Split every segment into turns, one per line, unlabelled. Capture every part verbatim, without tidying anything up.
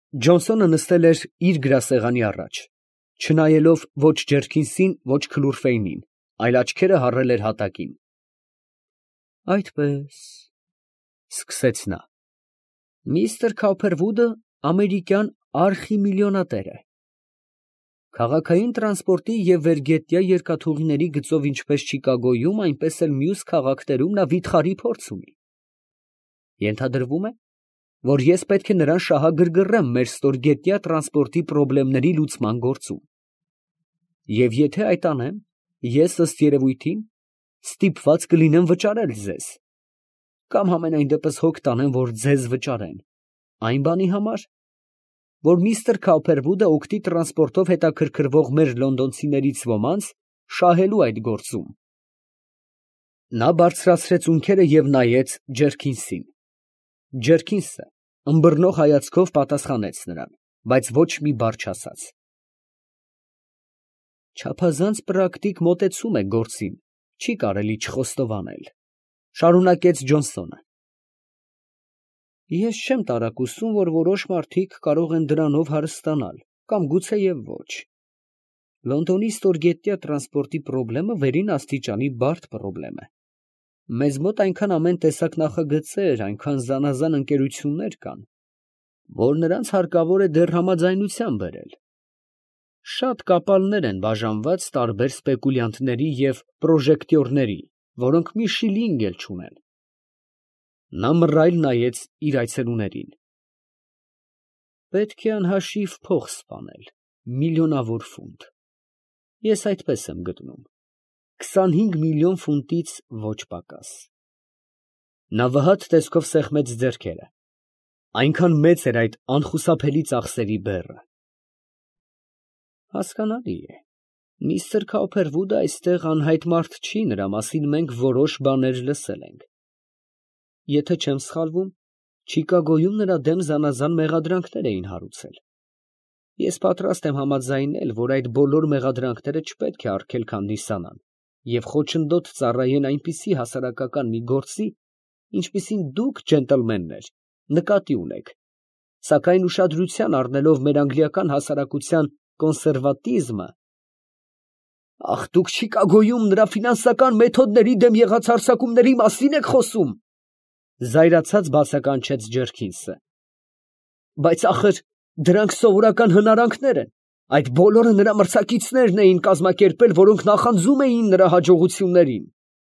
Ջոնսոնը նստել էր իր գրասեղանի առաջ, չնայելով ոչ Ջերքինսին, ոչ Քլուրֆեյնին, այլ աչքերը հառել էր հատակին։ ֊ Այդպես, ֊ սկսեց նա, ֊ միստր Քոփերվուդը ամերիկյան արխիմիլիոնատեր է. քաղաքային տրանսպորտի և վերգետնյա երկաթուղիների գծով ինչպես Չիկագոյում, այնպես էլ մյուս քաղաքներում նա վիթխարի փորձ ունի. ենթադրվում է, որ ես պետք է նրան շահագրգռեմ մեր ստորգետնյա տրանսպորտի խնդիրների լուծման գործում, և եթե այդ անեմ, ես, ըստ երևույթին, ստիպված կլինեմ վճարել ձեզ, կամ համենայն դեպս հոգ տանեմ, որ ձեզ վճարեն, այն բանի համար, որ միստր Քոփերվուդը օգտի տրանսպորտով հետաքրքրվող մեր լոնդոնցիներից ոմանց շահելու այդ գործում։ Նա բարձրացրեց ունքերը և նայեց Ջերքինսին։ Ջերքինսը ըմբռնող հայացքով պատասխանեց նրան, բայց ոչ մի բառ չասաց։ Չափազանց պրակտիկ մոտեցում է գործին, չի կարելի չխոստովանել, ֊ շարունակեց Ջոնսոնը։ Ես չեմ տարակուսում, որ որոշ մարդիկ կարող են դրանով հարստանալ, կամ գուցեև ոչ։ Լոնդոնի ստորգետնյա տրանսպորտի խնդիրը վերին աստիճանի բարդ խնդիր է։ Մեզ մոտ այնքան ամեն տեսակ նախագծեր, այնքան զանազան ընկերություններ կան, որ նրանց հարկավոր է դեռ համաձայնության բերել։ Շատ կապալներ են բաժանված տարբեր սպեկուլյանտների և պրոժեկտորների, որոնք մի շիլինգ էլ չունեն։ Նա մռայլ նայեց իր այցելուներին։ Պետք է անհաշիվ փող սպանել, միլիոնավոր ֆունտ, ես այդպես եմ գտնում, քսանհինգ միլիոն ֆունտից ոչ պակաս։ Նա վհատ տեսքով սեղմեց ձեռքերը, այնքան մեծ էր այդ անխուսափելի ծախսերի բեռը։ Հասկանալի է, միստր Քոփերվուդը այստեղ անհայտ մարդ չի, նրա մասին մենք որոշ բաներ լսել ենք։ Եթե չեմ սխալվում, Չիկագոյում նրա դեմ զանազան մեղադրանքներ էին հարուցել։ Ես պատրաստ եմ համաձայնել, որ այդ բոլոր մեղադրանքները չպետք է արգելք հանդիսանան և խոչընդոտ ծառայեն այնպիսի հասարակական մի գործի, ինչպիսին դուք, ջենտլմեններ, նկատի ունեք, սակայն ուշադրության առնելով մեր անգլիական հասարակության կոնսերվատիզմը։ Ախ, դուք Չիկագոյում նրա ֆինանսական մեթոդների դեմ եղած հարձակումների մասին եք խոսում, ֊ զայրացած բացականչեց Ջերքինսը։ Բայց ախր դրանք սովորական հնարանքներ են, այդ բոլորը նրա մրցակիցներն էին կազմակերպել, որոնք նախանձում էին նրա հաջողություններին։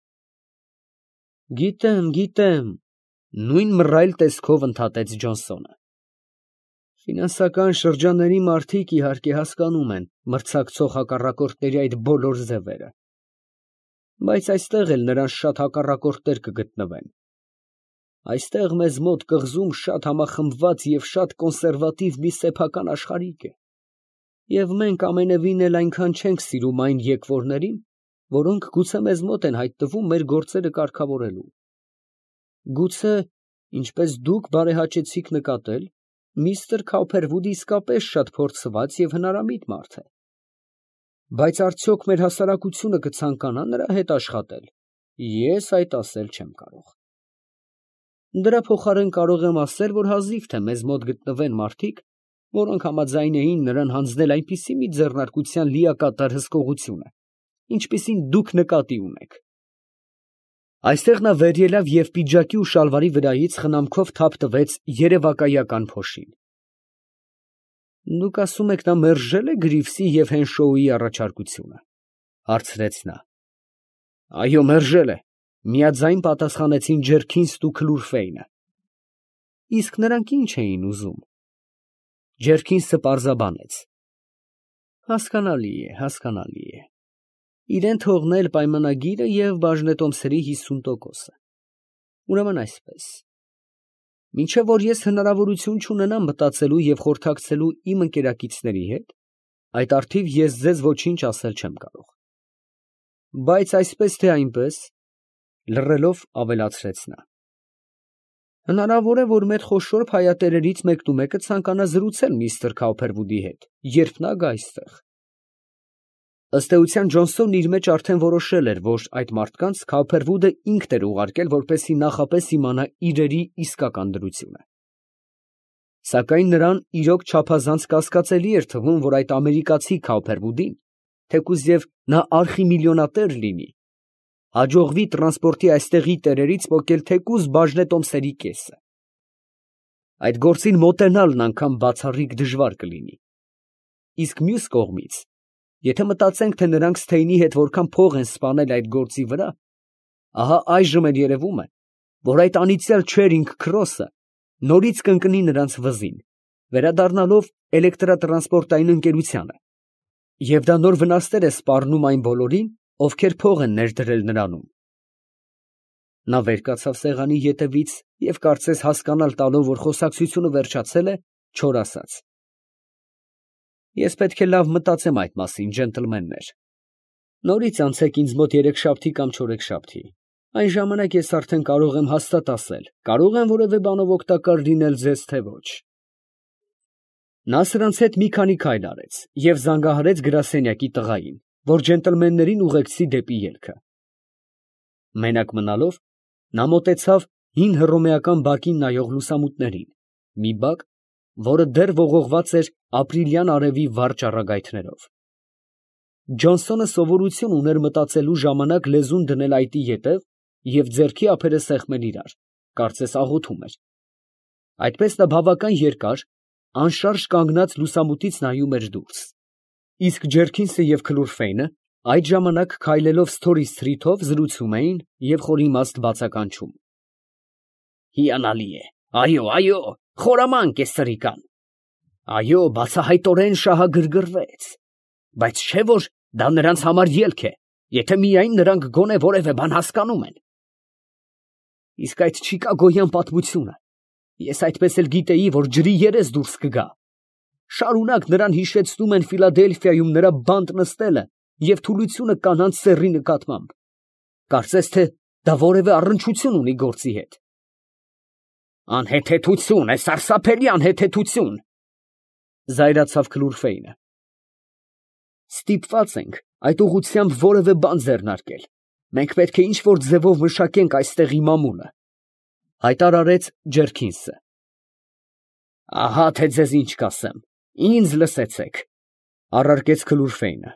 Գիտեմ, գիտեմ, ֊ նույն մռայլ տեսքով ընդհատեց Ջոնսոնը։ Ֆինանսական շրջանների մարդիկ իհարկե հասկանում են մրցակցող հակառակորդների այդ բոլոր ձևերը, բայց այստեղ էլ նրանց շատ հակառակորդներ կգտնվեն։ Այստեղ մեզ մոտ կղզում շատ համախմբված և շատ կոնսերվատիվ մի սեփական աշխարհիկ է, և մենք ամենևին էլ այնքան չենք սիրում այն եկվորներին, որոնք գուցե մեզ մոտ են հայտնվում մեր գործերը կարգավորելու։ Գուցե, ինչպես դուք բարեհաճեցիք նկատել, միստր Քոփերվուդը իսկապես շատ փորձված և հնարամիտ մարդ է։ Բայց արդյոք մեր հասարակությունը կցանկանա նրա հետ աշխատել, ես այդ ասել չեմ կարող։ Դրա փոխարեն կարող եմ ասել, որ հազիվ թե մեզ մոտ գտնվեն մարդիկ, որոնք համաձայն էին նրան հանձնել այնպիսի մի ձեռնարկության լիակատար հսկողությունը, ինչպիսին դուք նկատի ունեք։ Այստեղ նա վեր ելավ և պիջակի ու շալվարի վրայից խնամքով թափ տվեց երևակայական փոշին։ Դուք ասում եք, նա մերժե՞լ է Գրիվսի և Հենշոուի առաջարկությունը, ֊ հարցրեց նա։ Այո, մերժել է, ֊ միաձայն պատասխանեցին Ջերքինսն ու Քլուրֆեյնը։ Իսկ նրանք ի՞նչ էին ուզում։ Ջերքինսը պարզաբանեց. Հասկանալի է, հասկանալի է։ Իրեն թողնել պայմանագիրը և բաժնետոմսերի հիսուն տոկոսը։ Ուրեմն այսպես. մինչև որ ես հնարավորություն չունենամ մտածելու և խորհրդակցելու իմ ընկերակիցների հետ, այդ առթիվ ես ձեզ ոչինչ ասել չեմ կարող։ Բայց այսպես թե այնպես, լռելով ավելացրեց նա, հնարավոր է, որ մեր խոշոր փայատերերից մեկնումեկը ցանկանա զրուցել միստր Քոփերվուդի հետ, երբ նա գա այստեղ։ Ըստ էության Ջոնսոնն իր մեջ արդեն որոշել էր, որ այդ մարդկանց Քոփերվուդը ինքն էր ուղարկել, որպեսզի նախապես իմանա իրերի իսկական դրությունը։ Սակայն նրան իրոք չափազանց կասկածելի էր թվում, որ այդ ամերիկացի Քոփերվուդին, թեկուզ և նա արխիմիլիոնատեր լինի, հաջողվի տրանսպորտի այստեղի տերերից պոկել թեկուզ բաժնետոմսերի կեսը։ Այդ գործին մոտենալն անգամ բացառիկ դժվար կլինի։ Իսկ մյուս կողմից, եթե մտածենք, թե նրանք Սթեյնի հետ որքան փող են սպանել այդ գործի վրա, ահա այժմ էլ երևում է, որ այդ անիծյալ Չերինգ Քրոսը նորից կընկնի նրանց վզին, վերադառնալով էլեկտրատրանսպորտային ընկերությանը, և դա նոր վնասներ է սպառնում այն բոլորին, ովքեր փող են ներդրել նրանում։ Նա վեր կացավ սեղանի ետևից և կարծես հասկանալ տալով, որ խոսակցությունը վերջացել է, չոր ասաց. Ես պետք է լավ մտածեմ այդ մասին, ջենտլմեններ։ Նորից անցեք ինձ մոտ երեքշաբթի կամ չորեքշաբթի, այն ժամանակ ես արդեն կարող եմ հաստատ ասել, կարող եմ որևէ բանով օգտակար լինել ձեզ, թե ոչ։ Նա սրանց հետ մի քանի քայլ արեց և զանգահարեց գրասենյակի տղային, որ ջենտլմեններին ուղեկցի դեպի ելքը։ Մենակ մնալով, նա մոտեցավ հին հռոմեական բակին նայող լուսամուտներին, մի բակ, որը դեռ ողողված էր ապրիլյան արևի վառ ճառագայթներով։ Ջոնսոնը սովորություն ուներ մտածելու ժամանակ լեզուն դնել այտի ետև և ձեռքի ափերը սեղմել իրար, կարծես աղոթում էր։ Այդպես նա բավական երկար, անշարժ կանգնած լուսամուտից նայում էր դուրս, իսկ Ջերքինսը և Քլուրֆեյնը այդ ժամանակ քայլելով ստորից զրուցում էին և խորիմաստ բացականչում։ Հիանալի է, այո, այո, խորամանկ է սրիկան։ Այո, բացահայտորեն շահագրգռվեց, բայց չէ՞ որ դա նրանց համար ելք է, եթե միայն նրանք գոնե որևէ բան հասկանում են։ Իսկ այդ չիկագոյան պատմությունը, ես այդպես էլ գիտեի, որ ջրի երես դուրս կգա։ Շարունակ նրան հիշեցնում են Ֆիլադելֆիայում նրա բանտ նստելը և թուլությունը կանանց սեռի նկատմամբ, կարծես թե դա որևէ առնչություն ունի գործի հետ։ Անհեթեթություն է, սարսափելի անհեթեթություն, զայրացավ Քլուրֆեյնը։ Ստիպված ենք այդ ուղղությամբ որևէ բան ձեռնարկել, մենք պետք է ինչ֊որ ձևով մշակենք այստեղի մամուլը, հայտարարեց Ջերքինսը։ Ահա թե ձեզ ինչ կասեմ, ինձ լսեցեք, առարկեց Քլուրֆեյնը։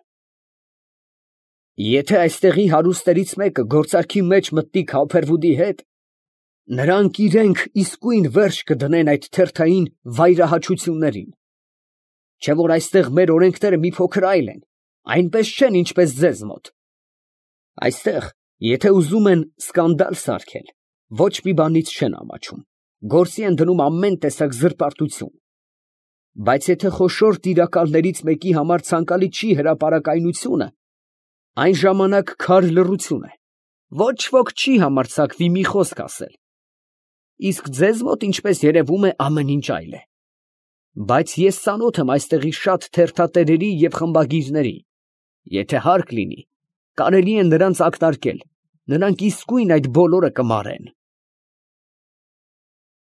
Եթե այստեղի հարուստներից մեկը գործարքի մեջ մտնի Քոփերվուդի հետ, նրանք իրենք իսկույն վերջ կդնեն այդ թերթային վայրահաչություններին, չէ՞ որ այստեղ մեր օրենքները մի փոքր այլ են, այնպես չեն, ինչպես ձեզ մոտ։ Այստեղ, եթե ուզում են սկանդալ սարքել, ոչ մի բանից չեն ամաչում, գործի են դնում ամեն տեսակ զրպարտություն, բայց եթե խոշոր տիրակալներից մեկի համար ցանկալի չի հրապարակայնությունը, այն ժամանակ քար լռություն է, ոչ ոք չի համարձակվի մի խոսք ասել, իսկ ձեզ մոտ, ինչպես երևում է, ամեն ինչ այլ է։ Բայց ես ծանոթ եմ այստեղի շատ թերթատերերի և խմբագիրների, եթե հարկ լինի, կարելի է նրանց ակնարկել, նրանք իսկույն այդ բոլորը կմարեն։